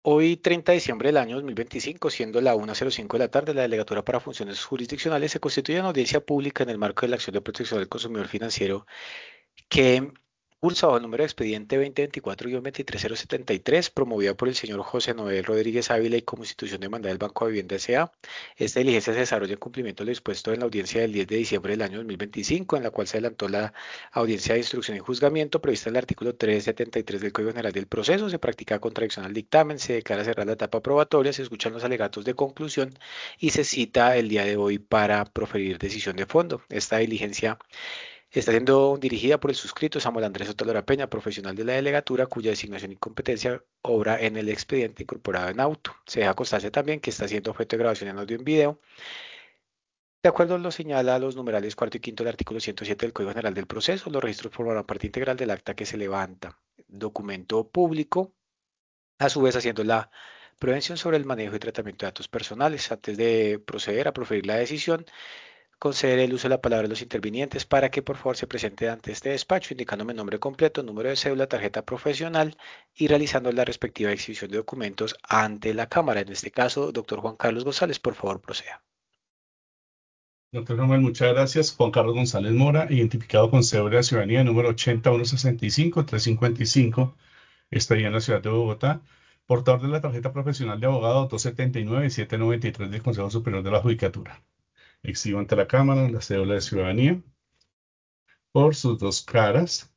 Hoy, 30 de diciembre del año 2025, siendo la 1:05 de la tarde, la Delegatura para Funciones Jurisdiccionales se constituye en audiencia pública en el marco de la acción de protección del consumidor financiero que cursa bajo el número de expediente 2024-23073, promovida por el señor José Noel Rodríguez Ávila y como institución demandada del Banco de Vivienda S.A. Esta diligencia se desarrolla en cumplimiento de lo dispuesto en la audiencia del 10 de diciembre del año 2025, en la cual se adelantó la audiencia de instrucción y juzgamiento prevista en el artículo 373 del Código General del Proceso. Se practica contradicción al dictamen, se declara cerrada la etapa probatoria, se escuchan los alegatos de conclusión y se cita el día de hoy para proferir decisión de fondo. Esta diligencia está siendo dirigida por el suscrito Samuel Andrés Otalora Peña, profesional de la delegatura, cuya designación y competencia obra en el expediente incorporado en auto. Se deja constancia también que está siendo objeto de grabación en audio y en video. De acuerdo a lo señala los numerales cuarto y quinto del artículo 107 del Código General del Proceso, los registros formarán parte integral del acta que se levanta. Documento público, a su vez haciendo la prevención sobre el manejo y tratamiento de datos personales. Antes de proceder a proferir la decisión, conceder el uso de la palabra a los intervinientes para que por favor se presente ante este despacho, indicándome nombre completo, número de cédula, tarjeta profesional y realizando la respectiva exhibición de documentos ante la Cámara. En este caso, doctor Juan Carlos González, por favor, proceda. Doctor Samuel, muchas gracias. Juan Carlos González Mora, identificado con cédula de ciudadanía número 80165-355, estaría en la ciudad de Bogotá. Portador de la tarjeta profesional de abogado 279-793 del Consejo Superior de la Judicatura. Exhibo ante la Cámara la cédula de ciudadanía por sus dos caras,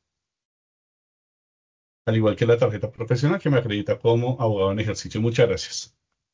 al igual que la tarjeta profesional que me acredita como abogado en ejercicio. Muchas gracias.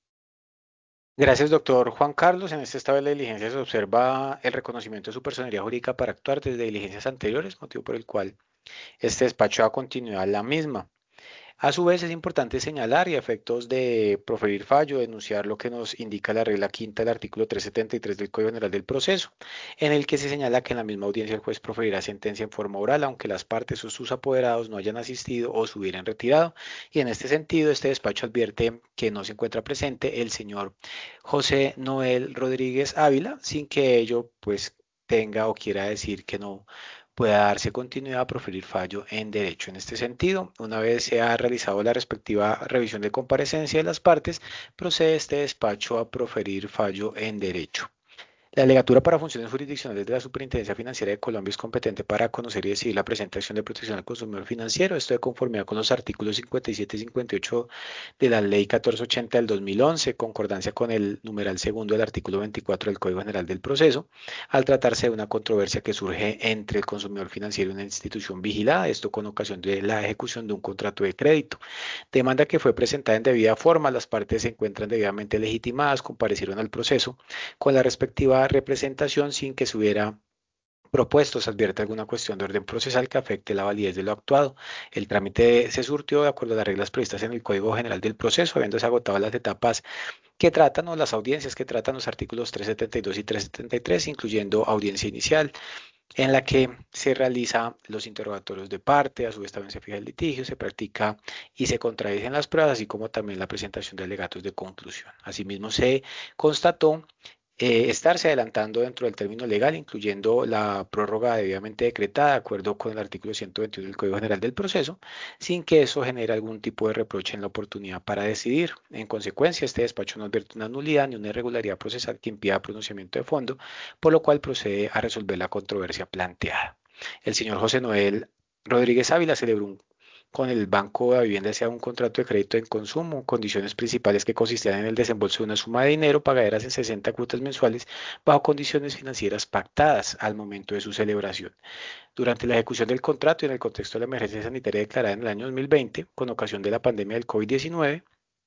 Gracias, doctor Juan Carlos. En este estado de la diligencia se observa el reconocimiento de su personería jurídica para actuar desde diligencias anteriores, motivo por el cual este despacho da continuidad a la misma. A su vez, es importante señalar y a efectos de proferir fallo, denunciar lo que nos indica la regla quinta del artículo 373 del Código General del Proceso, en el que se señala que en la misma audiencia el juez proferirá sentencia en forma oral, aunque las partes o sus apoderados no hayan asistido o se hubieran retirado. Y en este sentido, este despacho advierte que no se encuentra presente el señor José Noel Rodríguez Ávila, sin que ello, pues, tenga o quiera decir que no pueda darse continuidad a proferir fallo en derecho. En este sentido, una vez se ha realizado la respectiva revisión de comparecencia de las partes, procede este despacho a proferir fallo en derecho. La Delegatura para Funciones Jurisdiccionales de la Superintendencia Financiera de Colombia es competente para conocer y decidir la presente acción de protección al consumidor financiero. Esto de conformidad con los artículos 57 y 58 de la Ley 1480 del 2011, concordancia con el numeral segundo del artículo 24 del Código General del Proceso, al tratarse de una controversia que surge entre el consumidor financiero y una institución vigilada, esto con ocasión de la ejecución de un contrato de crédito. Demanda que fue presentada en debida forma, las partes se encuentran debidamente legitimadas, comparecieron al proceso con la respectiva representación sin que se hubiera propuesto se advierte alguna cuestión de orden procesal que afecte la validez de lo actuado. El trámite se surtió de acuerdo a las reglas previstas en el Código General del Proceso, habiéndose agotado las etapas que tratan o las audiencias que tratan los artículos 372 y 373, incluyendo audiencia inicial, en la que se realiza los interrogatorios de parte, a su vez también se fija el litigio, se practica y se contradicen las pruebas, así como también la presentación de alegatos de conclusión. Asimismo, se constató estarse adelantando dentro del término legal, incluyendo la prórroga debidamente decretada de acuerdo con el artículo 121 del Código General del Proceso, sin que eso genere algún tipo de reproche en la oportunidad para decidir. En consecuencia, este despacho no advierte una nulidad ni una irregularidad procesal que impida pronunciamiento de fondo, por lo cual procede a resolver la controversia planteada. El señor José Noel Rodríguez Ávila celebró con el Banco de Vivienda sea un contrato de crédito en consumo, condiciones principales que consistían en el desembolso de una suma de dinero pagaderas en 60 cuotas mensuales bajo condiciones financieras pactadas al momento de su celebración. Durante la ejecución del contrato y en el contexto de la emergencia sanitaria declarada en el año 2020, con ocasión de la pandemia del COVID-19,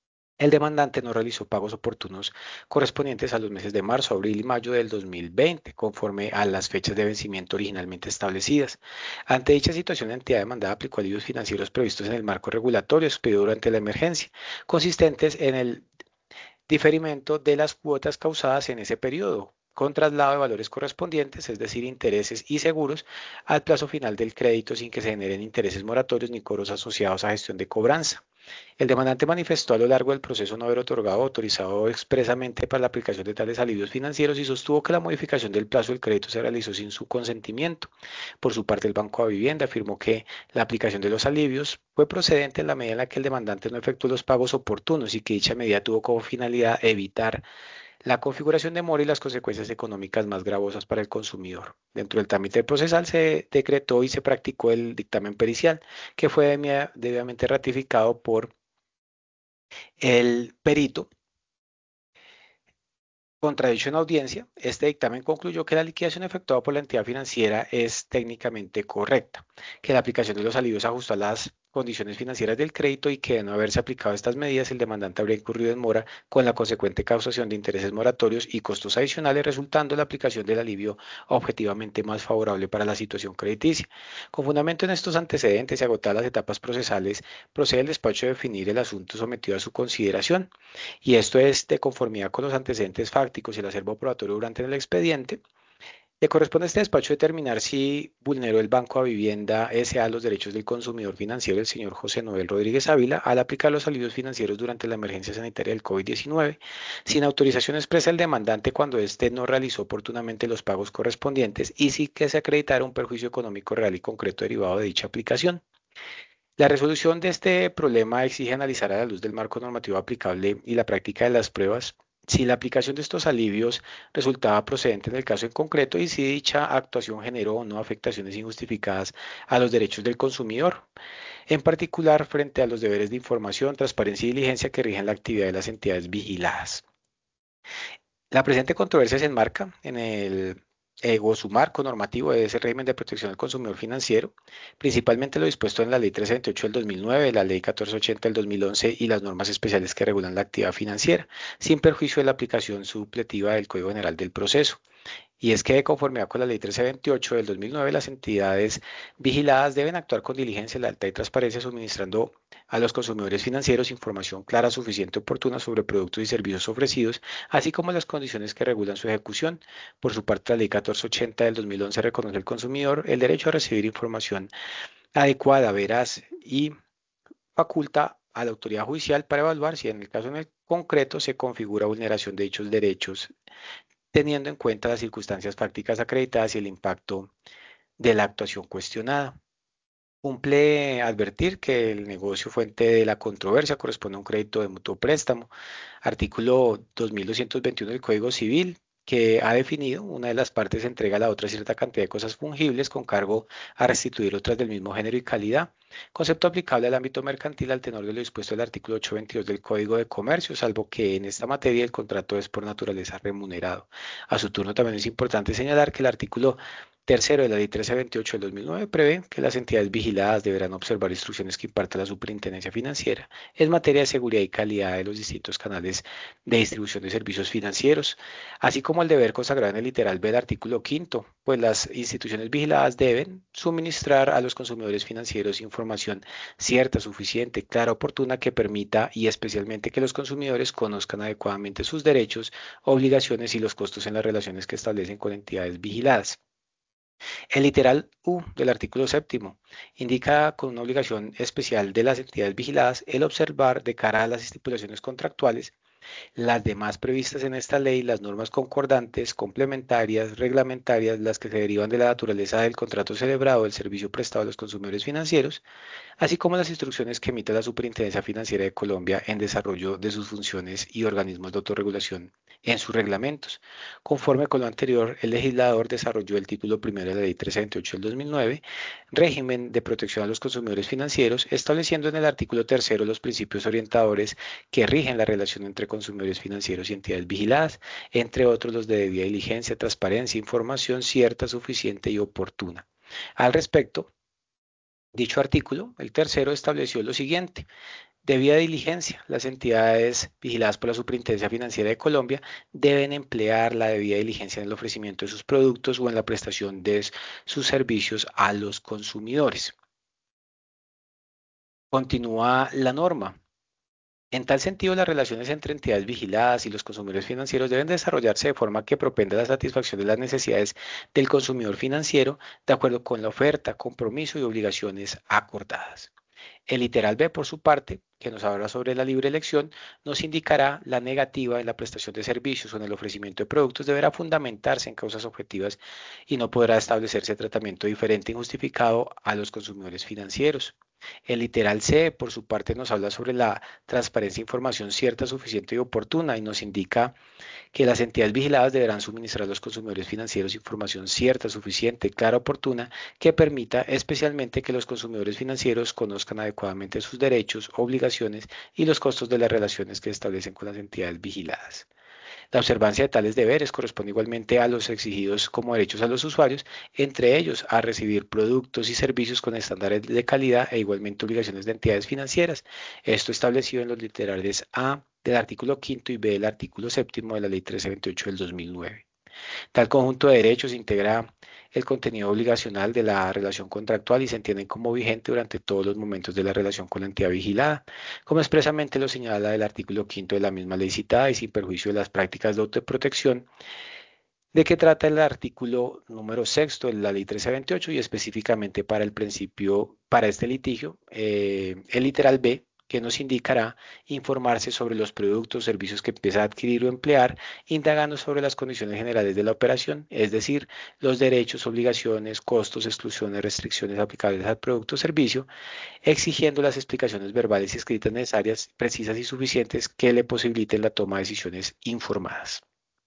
el demandante no realizó pagos oportunos correspondientes a los meses de marzo, abril y mayo del 2020, conforme a las fechas de vencimiento originalmente establecidas. Ante dicha situación, la entidad demandada aplicó alivios financieros previstos en el marco regulatorio expedido durante la emergencia, consistentes en el diferimiento de las cuotas causadas en ese periodo, con traslado de valores correspondientes, es decir, intereses y seguros, al plazo final del crédito sin que se generen intereses moratorios ni cobros asociados a gestión de cobranza. El demandante manifestó a lo largo del proceso no haber otorgado o autorizado expresamente para la aplicación de tales alivios financieros y sostuvo que la modificación del plazo del crédito se realizó sin su consentimiento. Por su parte, el Banco de Vivienda afirmó que la aplicación de los alivios fue procedente en la medida en la que el demandante no efectuó los pagos oportunos y que dicha medida tuvo como finalidad evitar la configuración de mora y las consecuencias económicas más gravosas para el consumidor. Dentro del trámite procesal se decretó y se practicó el dictamen pericial, que fue debidamente ratificado por el perito. Contradicho en audiencia, este dictamen concluyó que la liquidación efectuada por la entidad financiera es técnicamente correcta, que la aplicación de los alivios ajustó a las condiciones financieras del crédito y que de no haberse aplicado estas medidas, el demandante habría incurrido en mora con la consecuente causación de intereses moratorios y costos adicionales, resultando la aplicación del alivio objetivamente más favorable para la situación crediticia. Con fundamento en estos antecedentes y agotadas las etapas procesales, procede el despacho a definir el asunto sometido a su consideración. Y esto es de conformidad con los antecedentes fácticos y el acervo probatorio durante el expediente. Le corresponde a este despacho determinar si vulneró el Banco a Vivienda S.A. los derechos del consumidor financiero, el señor José Noel Rodríguez Ávila, al aplicar los alivios financieros durante la emergencia sanitaria del COVID-19, sin autorización expresa del demandante cuando éste no realizó oportunamente los pagos correspondientes y sí que se acreditara un perjuicio económico real y concreto derivado de dicha aplicación. La resolución de este problema exige analizar a la luz del marco normativo aplicable y la práctica de las pruebas si la aplicación de estos alivios resultaba procedente en el caso en concreto y si dicha actuación generó o no afectaciones injustificadas a los derechos del consumidor, en particular frente a los deberes de información, transparencia y diligencia que rigen la actividad de las entidades vigiladas. La presente controversia se enmarca en el o su marco normativo es el régimen de protección al consumidor financiero, principalmente lo dispuesto en la Ley 328 del 2009, la Ley 1480 del 2011 y las normas especiales que regulan la actividad financiera, sin perjuicio de la aplicación supletiva del Código General del Proceso. Y es que de conformidad con la Ley 1328 del 2009, las entidades vigiladas deben actuar con diligencia, lealtad y transparencia, suministrando a los consumidores financieros información clara, suficiente y oportuna sobre productos y servicios ofrecidos, así como las condiciones que regulan su ejecución. Por su parte, la Ley 1480 del 2011 reconoce al consumidor el derecho a recibir información adecuada, veraz y faculta a la autoridad judicial para evaluar si en el caso en el concreto se configura vulneración de dichos derechos teniendo en cuenta las circunstancias fácticas acreditadas y el impacto de la actuación cuestionada. Cumple advertir que el negocio fuente de la controversia corresponde a un crédito de mutuo préstamo, artículo 2221 del Código Civil, que ha definido una de las partes entrega a la otra cierta cantidad de cosas fungibles con cargo a restituir otras del mismo género y calidad, concepto aplicable al ámbito mercantil al tenor de lo dispuesto del artículo 822 del Código de Comercio, salvo que en esta materia el contrato es por naturaleza remunerado. A su turno también es importante señalar que el artículo tercero de la Ley 1328 del 2009 prevé que las entidades vigiladas deberán observar instrucciones que imparta la Superintendencia Financiera en materia de seguridad y calidad de los distintos canales de distribución de servicios financieros, así como el deber consagrado en el literal B del artículo quinto, pues las instituciones vigiladas deben suministrar a los consumidores financieros información cierta, suficiente, clara, oportuna que permita y especialmente que los consumidores conozcan adecuadamente sus derechos, obligaciones y los costos en las relaciones que establecen con entidades vigiladas. El literal U del artículo séptimo indica con una obligación especial de las entidades vigiladas el observar de cara a las estipulaciones contractuales las demás previstas en esta ley, las normas concordantes, complementarias, reglamentarias, las que se derivan de la naturaleza del contrato celebrado, del servicio prestado a los consumidores financieros, así como las instrucciones que emite la Superintendencia Financiera de Colombia en desarrollo de sus funciones y organismos de autorregulación en sus reglamentos. Conforme con lo anterior, el legislador desarrolló el título primero de la Ley 328 del 2009, régimen de protección a los consumidores financieros, estableciendo en el artículo tercero los principios orientadores que rigen la relación entre consumidores financieros y entidades vigiladas, entre otros los de debida diligencia, transparencia, información cierta, suficiente y oportuna. Al respecto, dicho artículo, el tercero, estableció lo siguiente. Debida diligencia, las entidades vigiladas por la Superintendencia Financiera de Colombia deben emplear la debida diligencia en el ofrecimiento de sus productos o en la prestación de sus servicios a los consumidores. Continúa la norma. En tal sentido, las relaciones entre entidades vigiladas y los consumidores financieros deben desarrollarse de forma que propenda a la satisfacción de las necesidades del consumidor financiero de acuerdo con la oferta, compromiso y obligaciones acordadas. El literal B, por su parte, que nos habla sobre la libre elección, nos indicará la negativa en la prestación de servicios o en el ofrecimiento de productos deberá fundamentarse en causas objetivas y no podrá establecerse tratamiento diferente e injustificado a los consumidores financieros. El literal C, por su parte, nos habla sobre la transparencia de información cierta, suficiente y oportuna y nos indica que las entidades vigiladas deberán suministrar a los consumidores financieros información cierta, suficiente, clara, oportuna, que permita especialmente que los consumidores financieros conozcan adecuadamente sus derechos, obligaciones y los costos de las relaciones que establecen con las entidades vigiladas. La observancia de tales deberes corresponde igualmente a los exigidos como derechos a los usuarios, entre ellos a recibir productos y servicios con estándares de calidad e igualmente obligaciones de entidades financieras. Esto establecido en los literales A del artículo quinto y B del artículo séptimo de la Ley 1328 del 2009. Tal conjunto de derechos integra el contenido obligacional de la relación contractual y se entienden como vigente durante todos los momentos de la relación con la entidad vigilada, como expresamente lo señala el artículo quinto de la misma ley citada y sin perjuicio de las prácticas de autoprotección. ¿De qué trata el artículo número sexto de la ley 1328 y específicamente para el principio, para este litigio, el literal B, que nos indicará informarse sobre los productos o servicios que empieza a adquirir o emplear, indagando sobre las condiciones generales de la operación, es decir, los derechos, obligaciones, costos, exclusiones, restricciones aplicables al producto o servicio, exigiendo las explicaciones verbales y escritas necesarias, precisas y suficientes que le posibiliten la toma de decisiones informadas.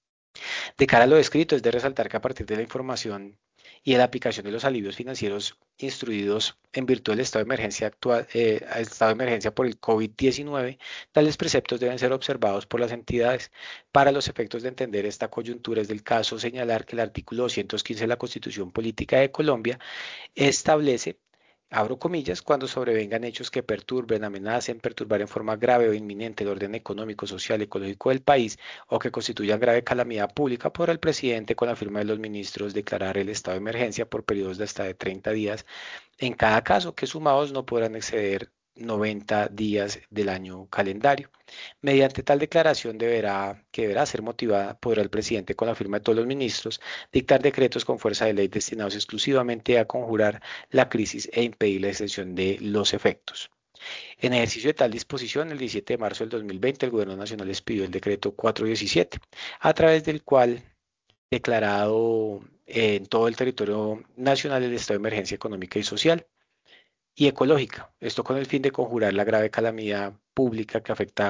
De cara a lo descrito, es de resaltar que a partir de la información y de la aplicación de los alivios financieros instruidos en virtud del estado de emergencia actual, estado de emergencia por el COVID-19, tales preceptos deben ser observados por las entidades. Para los efectos de entender esta coyuntura, es del caso señalar que el artículo 215 de la Constitución Política de Colombia establece, abro comillas, cuando sobrevengan hechos que perturben, amenacen, perturbar en forma grave o inminente el orden económico, social y ecológico del país o que constituyan grave calamidad pública, podrá el presidente, con la firma de los ministros, declarar el estado de emergencia por periodos de hasta de 30 días en cada caso, que sumados no podrán exceder 90 días del año calendario. Mediante tal declaración que deberá ser motivada, podrá el presidente, con la firma de todos los ministros, dictar decretos con fuerza de ley destinados exclusivamente a conjurar la crisis e impedir la extensión de los efectos. En ejercicio de tal disposición, el 17 de marzo del 2020, el Gobierno Nacional expidió el decreto 417, a través del cual declarado en todo el territorio nacional el estado de emergencia económica y social y ecológica. Esto con el fin de conjurar la grave calamidad pública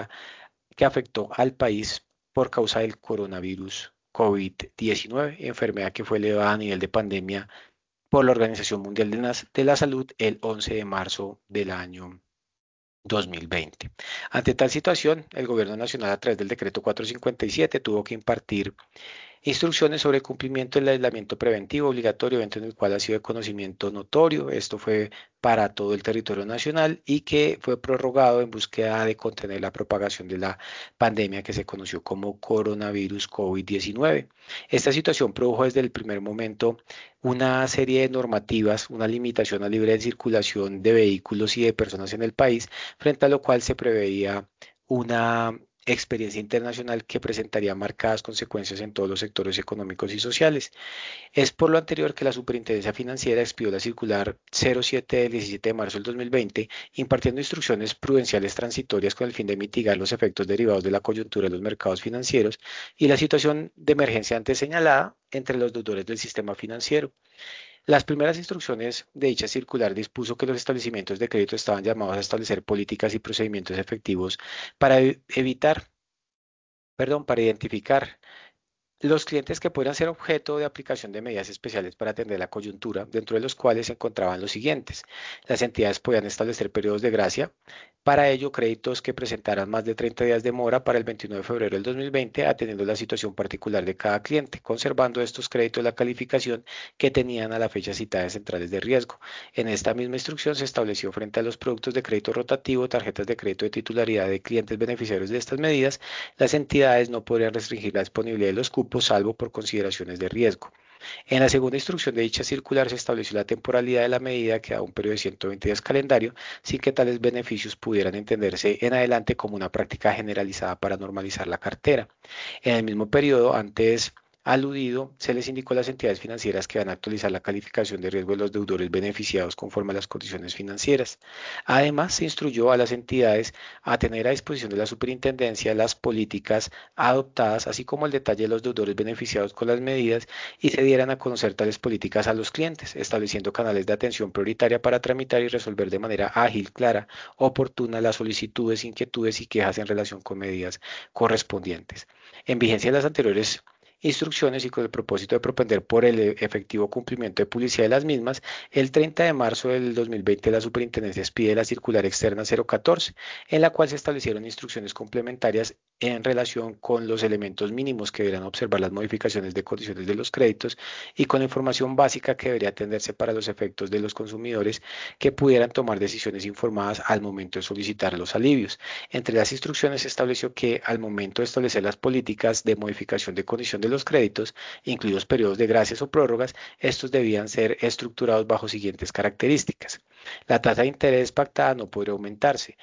que afectó al país por causa del coronavirus COVID-19, enfermedad que fue elevada a nivel de pandemia por la Organización Mundial de la Salud el 11 de marzo del año 2020. Ante tal situación, el Gobierno Nacional, a través del decreto 457, tuvo que impartir instrucciones sobre el cumplimiento del aislamiento preventivo obligatorio, evento en el cual ha sido de conocimiento notorio. Esto fue para todo el territorio nacional y que fue prorrogado en búsqueda de contener la propagación de la pandemia que se conoció como coronavirus COVID-19. Esta situación produjo desde el primer momento una serie de normativas, una limitación a libre circulación de vehículos y de personas en el país, frente a lo cual se preveía una experiencia internacional que presentaría marcadas consecuencias en todos los sectores económicos y sociales. Es por lo anterior que la Superintendencia Financiera expidió la circular 07 del 17 de marzo del 2020, impartiendo instrucciones prudenciales transitorias con el fin de mitigar los efectos derivados de la coyuntura de los mercados financieros y la situación de emergencia antes señalada entre los deudores del sistema financiero. Las primeras instrucciones de dicha circular dispuso que los establecimientos de crédito estaban llamados a establecer políticas y procedimientos efectivos para evitar, perdón, para identificar los clientes que puedan ser objeto de aplicación de medidas especiales para atender la coyuntura, dentro de los cuales se encontraban los siguientes. Las entidades podían establecer periodos de gracia. Para ello, créditos que presentaran más de 30 días de mora para el 21 de febrero del 2020, atendiendo la situación particular de cada cliente, conservando estos créditos la calificación que tenían a la fecha citada en centrales de riesgo. En esta misma instrucción se estableció frente a los productos de crédito rotativo, tarjetas de crédito de titularidad de clientes beneficiarios de estas medidas, las entidades no podrían restringir la disponibilidad de los cupos salvo por consideraciones de riesgo. En la segunda instrucción de dicha circular se estableció la temporalidad de la medida que da un periodo de 120 días calendario, sin que tales beneficios pudieran entenderse en adelante como una práctica generalizada para normalizar la cartera. En el mismo periodo antes aludido, se les indicó a las entidades financieras que van a actualizar la calificación de riesgo de los deudores beneficiados conforme a las condiciones financieras. Además, se instruyó a las entidades a tener a disposición de la superintendencia las políticas adoptadas, así como el detalle de los deudores beneficiados con las medidas y se dieran a conocer tales políticas a los clientes, estableciendo canales de atención prioritaria para tramitar y resolver de manera ágil, clara, oportuna las solicitudes, inquietudes y quejas en relación con medidas correspondientes. En vigencia de las anteriores instrucciones y con el propósito de propender por el efectivo cumplimiento de publicidad de las mismas, el 30 de marzo del 2020 la Superintendencia expide la circular externa 014, en la cual se establecieron instrucciones complementarias en relación con los elementos mínimos que deberán observar las modificaciones de condiciones de los créditos y con la información básica que debería atenderse para los efectos de los consumidores que pudieran tomar decisiones informadas al momento de solicitar los alivios. Entre las instrucciones se estableció que al momento de establecer las políticas de modificación de condición de los créditos, incluidos periodos de gracias o prórrogas, estos debían ser estructurados bajo siguientes características. La tasa de interés pactada no podría aumentarse,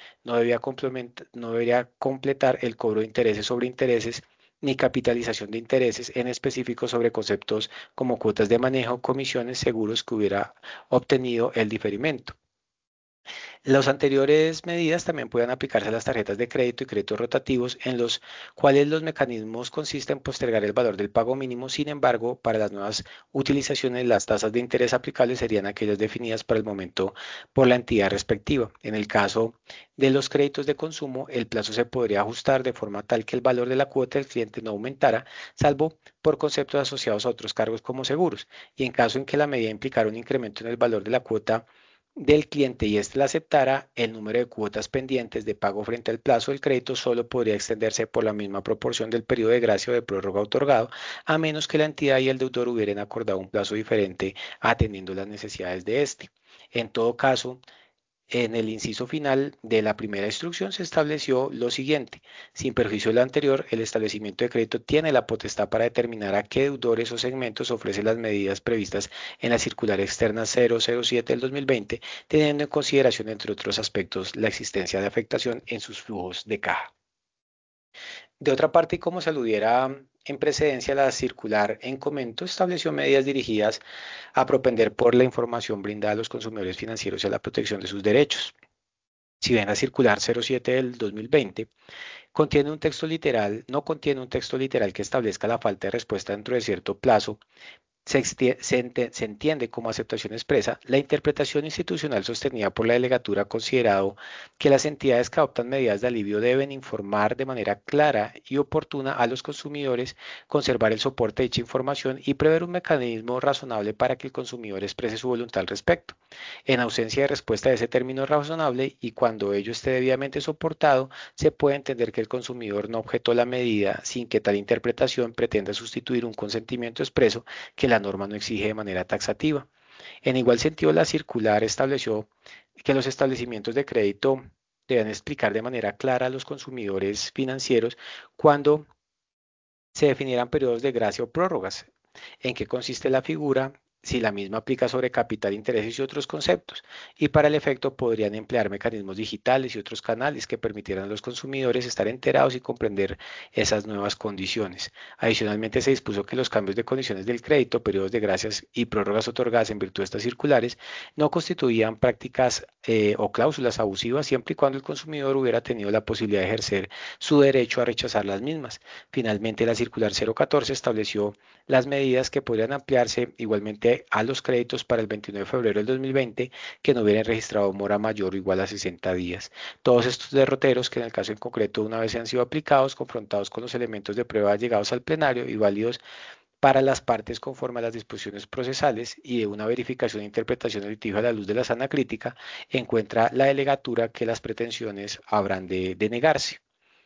no debería completar el cobro de intereses sobre intereses ni capitalización de intereses en específico sobre conceptos como cuotas de manejo, comisiones, seguros que hubiera obtenido el diferimento. Las anteriores medidas también pueden aplicarse a las tarjetas de crédito y créditos rotativos, en los cuales los mecanismos consisten en postergar el valor del pago mínimo. Sin embargo, para las nuevas utilizaciones, las tasas de interés aplicables serían aquellas definidas para el momento por la entidad respectiva. En el caso de los créditos de consumo, el plazo se podría ajustar de forma tal que el valor de la cuota del cliente no aumentara, salvo por conceptos asociados a otros cargos como seguros. Y en caso en que la medida implicara un incremento en el valor de la cuota del cliente y éste la aceptara, el número de cuotas pendientes de pago frente al plazo del crédito solo podría extenderse por la misma proporción del periodo de gracia o de prórroga otorgado, a menos que la entidad y el deudor hubieran acordado un plazo diferente atendiendo las necesidades de éste. En todo caso, en el inciso final de la primera instrucción se estableció lo siguiente: sin perjuicio de lo anterior, el establecimiento de crédito tiene la potestad para determinar a qué deudores o segmentos ofrece las medidas previstas en la circular externa 007 del 2020, teniendo en consideración, entre otros aspectos, la existencia de afectación en sus flujos de caja. De otra parte, y como se aludiera en precedencia, la circular en comento estableció medidas dirigidas a propender por la información brindada a los consumidores financieros y a la protección de sus derechos. Si bien la circular 07 del 2020 contiene un texto literal, no contiene un texto literal que establezca la falta de respuesta dentro de cierto plazo, se entiende como aceptación expresa. La interpretación institucional sostenida por la delegatura ha considerado que las entidades que adoptan medidas de alivio deben informar de manera clara y oportuna a los consumidores, conservar el soporte de dicha información y prever un mecanismo razonable para que el consumidor exprese su voluntad al respecto. En ausencia de respuesta de ese término razonable y cuando ello esté debidamente soportado, se puede entender que el consumidor no objetó la medida sin que tal interpretación pretenda sustituir un consentimiento expreso que la norma no exige de manera taxativa. En igual sentido, la circular estableció que los establecimientos de crédito deben explicar de manera clara a los consumidores financieros cuando se definieran periodos de gracia o prórrogas, en qué consiste la figura, si la misma aplica sobre capital, intereses y otros conceptos, y para el efecto podrían emplear mecanismos digitales y otros canales que permitieran a los consumidores estar enterados y comprender esas nuevas condiciones. Adicionalmente, se dispuso que los cambios de condiciones del crédito, periodos de gracias y prórrogas otorgadas en virtud de estas circulares no constituían prácticas o cláusulas abusivas siempre y cuando el consumidor hubiera tenido la posibilidad de ejercer su derecho a rechazar las mismas. Finalmente, la circular 014 estableció las medidas que podrían ampliarse igualmente a los créditos para el 29 de febrero del 2020 que no hubieran registrado mora mayor o igual a 60 días. Todos estos derroteros, que en el caso en concreto una vez han sido aplicados, confrontados con los elementos de prueba llegados al plenario y válidos para las partes conforme a las disposiciones procesales y de una verificación e interpretación del litigio a la luz de la sana crítica, encuentra la delegatura que las pretensiones habrán de negarse.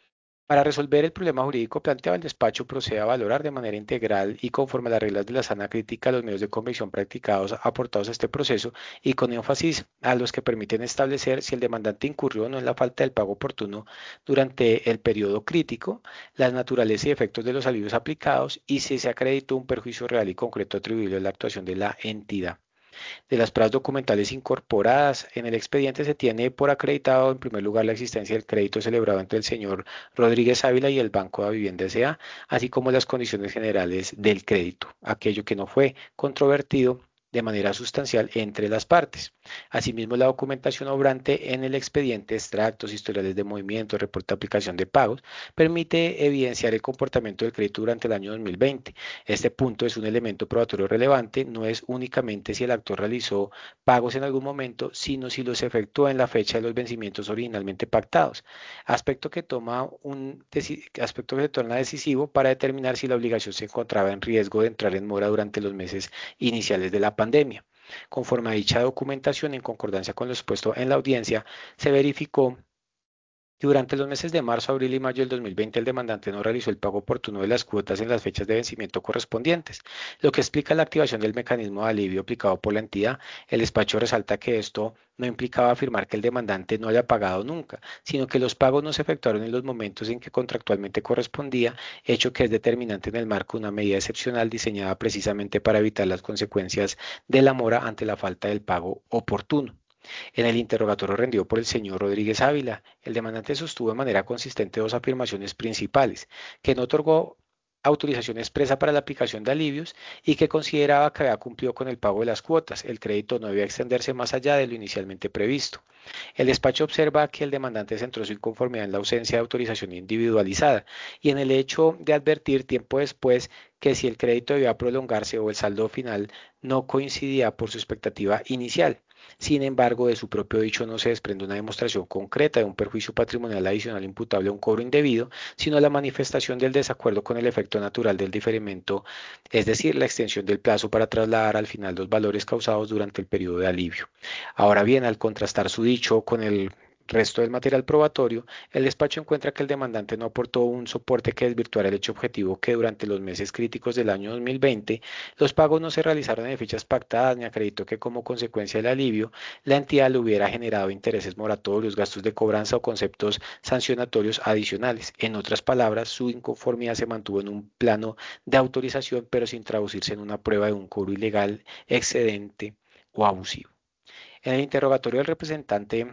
Para resolver el problema jurídico planteado, el despacho procede a valorar de manera integral y conforme a las reglas de la sana crítica los medios de convicción practicados aportados a este proceso y con énfasis a los que permiten establecer si el demandante incurrió o no en la falta del pago oportuno durante el periodo crítico, la naturaleza y efectos de los alivios aplicados y si se acreditó un perjuicio real y concreto atribuible a la actuación de la entidad. De las pruebas documentales incorporadas en el expediente se tiene por acreditado en primer lugar la existencia del crédito celebrado entre el señor Rodríguez Ávila y el Banco de Vivienda S.A., así como las condiciones generales del crédito, aquello que no fue controvertido de manera sustancial entre las partes. Asimismo, la documentación obrante en el expediente, extractos, historiales de movimiento, reporte de aplicación de pagos, permite evidenciar el comportamiento del crédito durante el año 2020. Este punto es un elemento probatorio relevante, no es únicamente si el actor realizó pagos en algún momento, sino si los efectuó en la fecha de los vencimientos originalmente pactados, aspecto que se torna decisivo para determinar si la obligación se encontraba en riesgo de entrar en mora durante los meses iniciales de la pandemia. Conforme a dicha documentación, en concordancia con lo expuesto en la audiencia, se verificó durante los meses de marzo, abril y mayo del 2020, el demandante no realizó el pago oportuno de las cuotas en las fechas de vencimiento correspondientes, lo que explica la activación del mecanismo de alivio aplicado por la entidad. El despacho resalta que esto no implicaba afirmar que el demandante no haya pagado nunca, sino que los pagos no se efectuaron en los momentos en que contractualmente correspondía, hecho que es determinante en el marco de una medida excepcional diseñada precisamente para evitar las consecuencias de la mora ante la falta del pago oportuno. En el interrogatorio rendido por el señor Rodríguez Ávila, el demandante sostuvo de manera consistente dos afirmaciones principales, que no otorgó autorización expresa para la aplicación de alivios y que consideraba que había cumplido con el pago de las cuotas. El crédito no debía extenderse más allá de lo inicialmente previsto. El despacho observa que el demandante centró su inconformidad en la ausencia de autorización individualizada y en el hecho de advertir tiempo después que si el crédito debía prolongarse o el saldo final no coincidía por su expectativa inicial. Sin embargo, de su propio dicho no se desprende una demostración concreta de un perjuicio patrimonial adicional imputable a un cobro indebido, sino la manifestación del desacuerdo con el efecto natural del diferimiento, es decir, la extensión del plazo para trasladar al final los valores causados durante el periodo de alivio. Ahora bien, al contrastar su dicho con el resto del material probatorio, el despacho encuentra que el demandante no aportó un soporte que desvirtuara el hecho objetivo que durante los meses críticos del año 2020 los pagos no se realizaron en fechas pactadas ni acreditó que como consecuencia del alivio la entidad le hubiera generado intereses moratorios, gastos de cobranza o conceptos sancionatorios adicionales. En otras palabras, su inconformidad se mantuvo en un plano de autorización pero sin traducirse en una prueba de un cobro ilegal, excedente o abusivo. En el interrogatorio del representante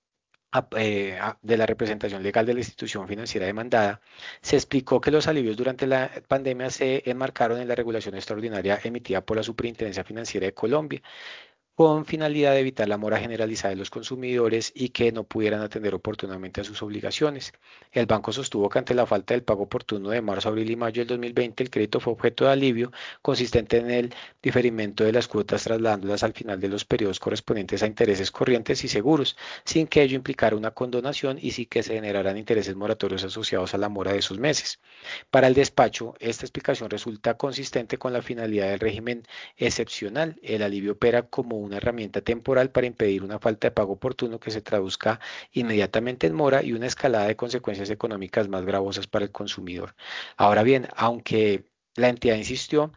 de la representación legal de la institución financiera demandada, se explicó que los alivios durante la pandemia se enmarcaron en la regulación extraordinaria emitida por la Superintendencia Financiera de Colombia con finalidad de evitar la mora generalizada de los consumidores y que no pudieran atender oportunamente a sus obligaciones. El banco sostuvo que ante la falta del pago oportuno de marzo, abril y mayo del 2020, el crédito fue objeto de alivio consistente en el diferimiento de las cuotas trasladándolas al final de los periodos correspondientes a intereses corrientes y seguros, sin que ello implicara una condonación y sin que se generaran intereses moratorios asociados a la mora de esos meses. Para el despacho, esta explicación resulta consistente con la finalidad del régimen excepcional. El alivio opera como una herramienta temporal para impedir una falta de pago oportuno que se traduzca inmediatamente en mora y una escalada de consecuencias económicas más gravosas para el consumidor. Ahora bien, aunque la entidad insistió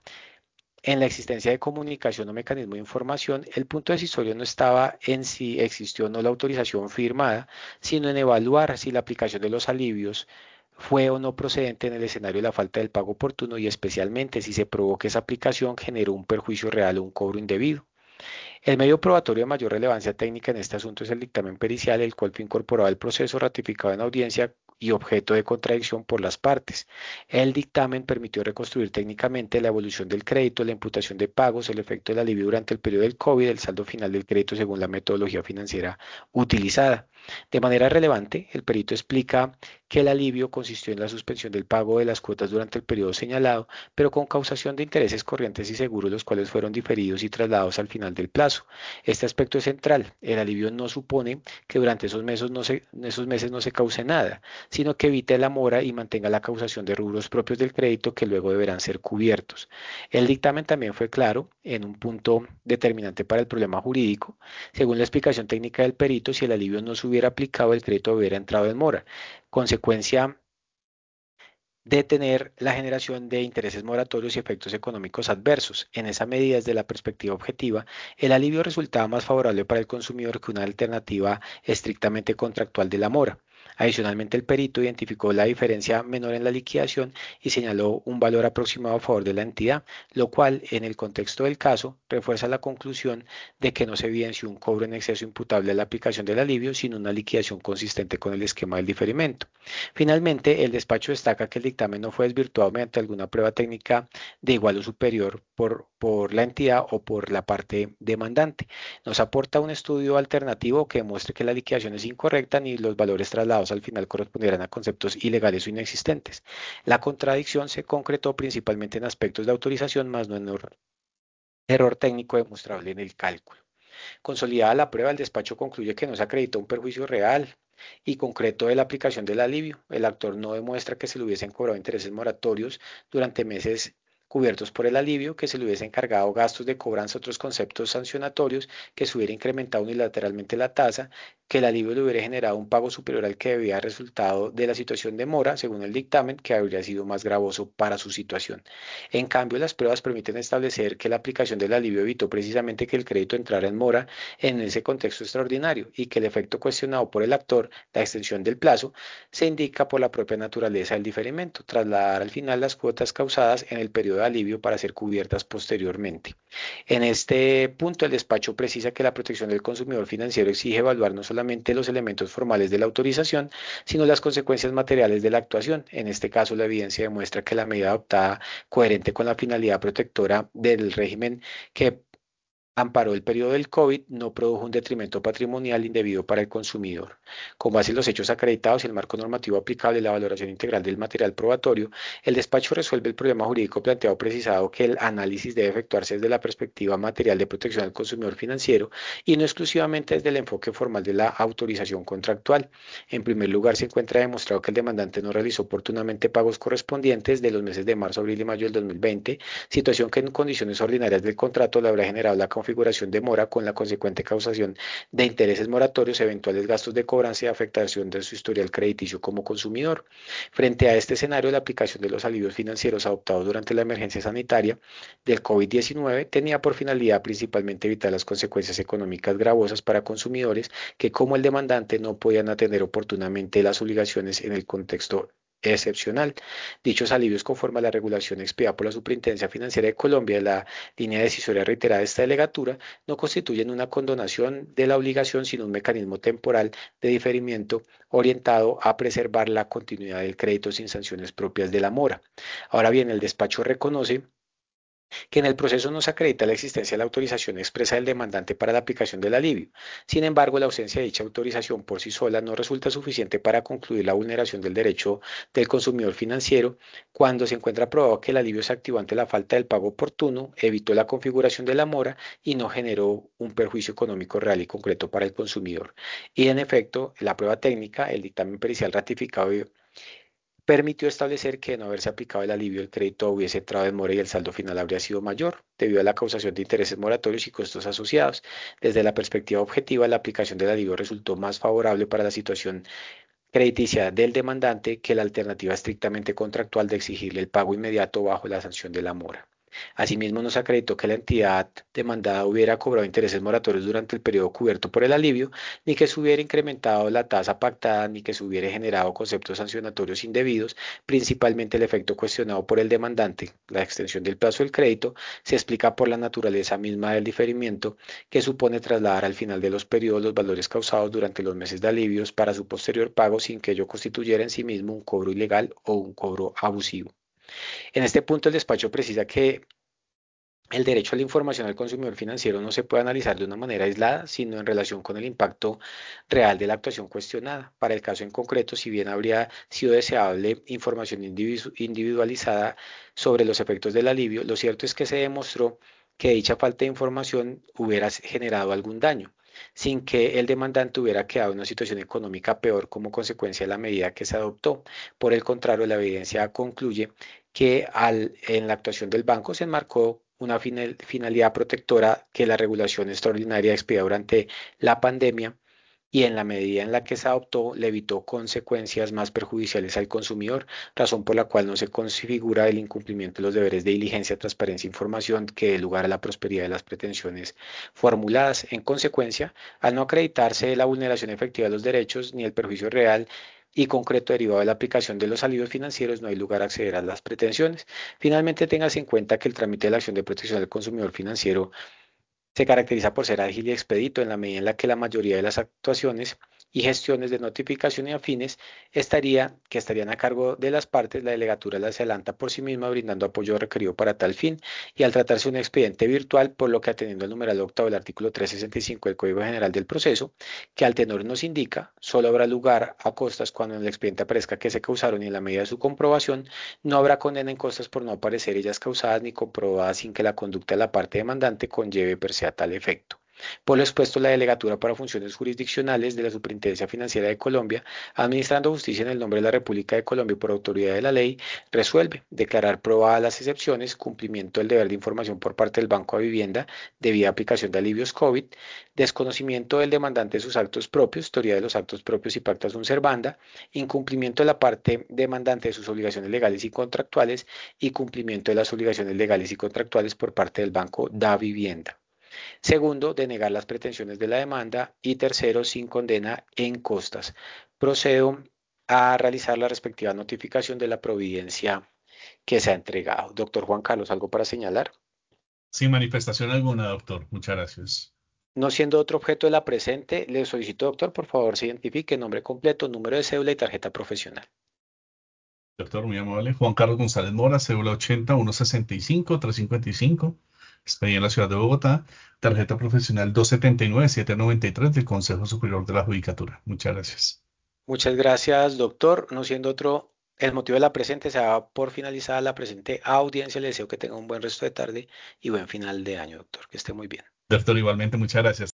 en la existencia de comunicación o mecanismo de información, el punto decisorio no estaba en si existió o no la autorización firmada, sino en evaluar si la aplicación de los alivios fue o no procedente en el escenario de la falta del pago oportuno y especialmente si se probó que esa aplicación generó un perjuicio real o un cobro indebido. El medio probatorio de mayor relevancia técnica en este asunto es el dictamen pericial, el cual fue incorporado al proceso, ratificado en audiencia y objeto de contradicción por las partes. El dictamen permitió reconstruir técnicamente la evolución del crédito, la imputación de pagos, el efecto del alivio durante el periodo del COVID, el saldo final del crédito según la metodología financiera utilizada. De manera relevante, el perito explica que el alivio consistió en la suspensión del pago de las cuotas durante el periodo señalado, pero con causación de intereses corrientes y seguros, los cuales fueron diferidos y trasladados al final del plazo. Este aspecto es central. El alivio no supone que durante esos meses no se cause nada, sino que evite la mora y mantenga la causación de rubros propios del crédito que luego deberán ser cubiertos. El dictamen también fue claro en un punto determinante para el problema jurídico. Según la explicación técnica del perito, si el alivio no se hubiera aplicado, el crédito hubiera entrado en mora. Consecuencia detener la generación de intereses moratorios y efectos económicos adversos. En esa medida, desde la perspectiva objetiva, el alivio resultaba más favorable para el consumidor que una alternativa estrictamente contractual de la mora. Adicionalmente, el perito identificó la diferencia menor en la liquidación y señaló un valor aproximado a favor de la entidad, lo cual, en el contexto del caso, refuerza la conclusión de que no se evidenció un cobro en exceso imputable a la aplicación del alivio, sino una liquidación consistente con el esquema del diferimento. Finalmente, el despacho destaca que el dictamen no fue desvirtuado mediante alguna prueba técnica de igual o superior por la entidad o por la parte demandante. Nos aporta un estudio alternativo que demuestre que la liquidación es incorrecta ni los valores trasladados al final corresponderán a conceptos ilegales o inexistentes. La contradicción se concretó principalmente en aspectos de autorización, más no en error técnico demostrable en el cálculo. Consolidada la prueba, el despacho concluye que no se acreditó un perjuicio real y concreto de la aplicación del alivio. El actor no demuestra que se le hubiesen cobrado intereses moratorios durante meses cubiertos por el alivio, que se le hubiesen encargado gastos de cobranza, otros conceptos sancionatorios, que se hubiera incrementado unilateralmente la tasa, que el alivio le hubiera generado un pago superior al que debía resultado de la situación de mora, según el dictamen, que habría sido más gravoso para su situación. En cambio, las pruebas permiten establecer que la aplicación del alivio evitó precisamente que el crédito entrara en mora en ese contexto extraordinario y que el efecto cuestionado por el actor, la extensión del plazo, se indica por la propia naturaleza del diferimento, trasladar al final las cuotas causadas en el periodo de alivio para ser cubiertas posteriormente. En este punto, el despacho precisa que la protección del consumidor financiero exige evaluar no solamente los elementos formales de la autorización, sino las consecuencias materiales de la actuación. En este caso, la evidencia demuestra que la medida adoptada, coherente con la finalidad protectora del régimen que amparó el periodo del COVID, no produjo un detrimento patrimonial indebido para el consumidor. Con base en los hechos acreditados y el marco normativo aplicable y la valoración integral del material probatorio, el despacho resuelve el problema jurídico planteado precisado que el análisis debe efectuarse desde la perspectiva material de protección al consumidor financiero y no exclusivamente desde el enfoque formal de la autorización contractual. En primer lugar, se encuentra demostrado que el demandante no realizó oportunamente pagos correspondientes de los meses de marzo, abril y mayo del 2020, situación que en condiciones ordinarias del contrato le habrá generado la configuración de mora con la consecuente causación de intereses moratorios, eventuales gastos de cobranza y afectación de su historial crediticio como consumidor. Frente a este escenario, la aplicación de los alivios financieros adoptados durante la emergencia sanitaria del COVID-19 tenía por finalidad principalmente evitar las consecuencias económicas gravosas para consumidores que, como el demandante, no podían atender oportunamente las obligaciones en el contexto excepcional. Dichos alivios, conforme a la regulación expedida por la Superintendencia Financiera de Colombia, la línea decisoria reiterada de esta delegatura, no constituyen una condonación de la obligación, sino un mecanismo temporal de diferimiento orientado a preservar la continuidad del crédito sin sanciones propias de la mora. Ahora bien, el despacho reconoce que en el proceso no se acredita la existencia de la autorización expresa del demandante para la aplicación del alivio. Sin embargo, la ausencia de dicha autorización por sí sola no resulta suficiente para concluir la vulneración del derecho del consumidor financiero cuando se encuentra probado que el alivio se activó ante la falta del pago oportuno, evitó la configuración de la mora y no generó un perjuicio económico real y concreto para el consumidor. Y en efecto, la prueba técnica, el dictamen pericial ratificado permitió establecer que de no haberse aplicado el alivio, el crédito hubiese entrado en mora y el saldo final habría sido mayor, debido a la causación de intereses moratorios y costos asociados. Desde la perspectiva objetiva, la aplicación del alivio resultó más favorable para la situación crediticia del demandante que la alternativa estrictamente contractual de exigirle el pago inmediato bajo la sanción de la mora. Asimismo, no se acreditó que la entidad demandada hubiera cobrado intereses moratorios durante el periodo cubierto por el alivio, ni que se hubiera incrementado la tasa pactada, ni que se hubiera generado conceptos sancionatorios indebidos, principalmente el efecto cuestionado por el demandante, la extensión del plazo del crédito, se explica por la naturaleza misma del diferimiento que supone trasladar al final de los periodos los valores causados durante los meses de alivios para su posterior pago sin que ello constituyera en sí mismo un cobro ilegal o un cobro abusivo. En este punto, el despacho precisa que el derecho a la información al consumidor financiero no se puede analizar de una manera aislada, sino en relación con el impacto real de la actuación cuestionada. Para el caso en concreto, si bien habría sido deseable información individualizada sobre los efectos del alivio, lo cierto es que se demostró que dicha falta de información hubiera generado algún daño, sin que el demandante hubiera quedado en una situación económica peor como consecuencia de la medida que se adoptó. Por el contrario, la evidencia concluye que en la actuación del banco se enmarcó una finalidad protectora que la regulación extraordinaria expedida durante la pandemia y en la medida en la que se adoptó, le evitó consecuencias más perjudiciales al consumidor, razón por la cual no se configura el incumplimiento de los deberes de diligencia, transparencia e información que dé lugar a la prosperidad de las pretensiones formuladas. En consecuencia, al no acreditarse la vulneración efectiva de los derechos ni el perjuicio real y concreto derivado de la aplicación de los alivios financieros, no hay lugar a acceder a las pretensiones. Finalmente, tengas en cuenta que el trámite de la acción de protección del consumidor financiero se caracteriza por ser ágil y expedito en la medida en la que la mayoría de las actuaciones y gestiones de notificación y afines estarían a cargo de las partes, la delegatura las adelanta por sí misma brindando apoyo requerido para tal fin y al tratarse de un expediente virtual, por lo que atendiendo al numeral octavo del artículo 365 del Código General del Proceso, que al tenor nos indica, solo habrá lugar a costas cuando en el expediente aparezca que se causaron y en la medida de su comprobación no habrá condena en costas por no aparecer ellas causadas ni comprobadas sin que la conducta de la parte demandante conlleve per se a tal efecto. Por lo expuesto, la Delegatura para Funciones Jurisdiccionales de la Superintendencia Financiera de Colombia, administrando justicia en el nombre de la República de Colombia y por autoridad de la ley, resuelve declarar probadas las excepciones, cumplimiento del deber de información por parte del Banco de Vivienda, debida aplicación de alivios COVID, desconocimiento del demandante de sus actos propios, teoría de los actos propios y pacta sunt servanda, incumplimiento de la parte demandante de sus obligaciones legales y contractuales y cumplimiento de las obligaciones legales y contractuales por parte del Banco da Vivienda. Segundo, denegar las pretensiones de la demanda. Y tercero, sin condena en costas. Procedo a realizar la respectiva notificación de la providencia que se ha entregado. Doctor Juan Carlos, ¿algo para señalar? Sin manifestación alguna, doctor. Muchas gracias. No siendo otro objeto de la presente, le solicito, doctor, por favor, se identifique nombre completo, número de cédula y tarjeta profesional. Doctor, muy amable. Juan Carlos González Mora, cédula 80 165 355. Expedida en la ciudad de Bogotá. Tarjeta profesional 279-793 del Consejo Superior de la Judicatura. Muchas gracias. Muchas gracias, doctor. No siendo otro el motivo de la presente, se da por finalizada la presente audiencia. Le deseo que tenga un buen resto de tarde y buen final de año, doctor. Que esté muy bien. Doctor, igualmente, muchas gracias.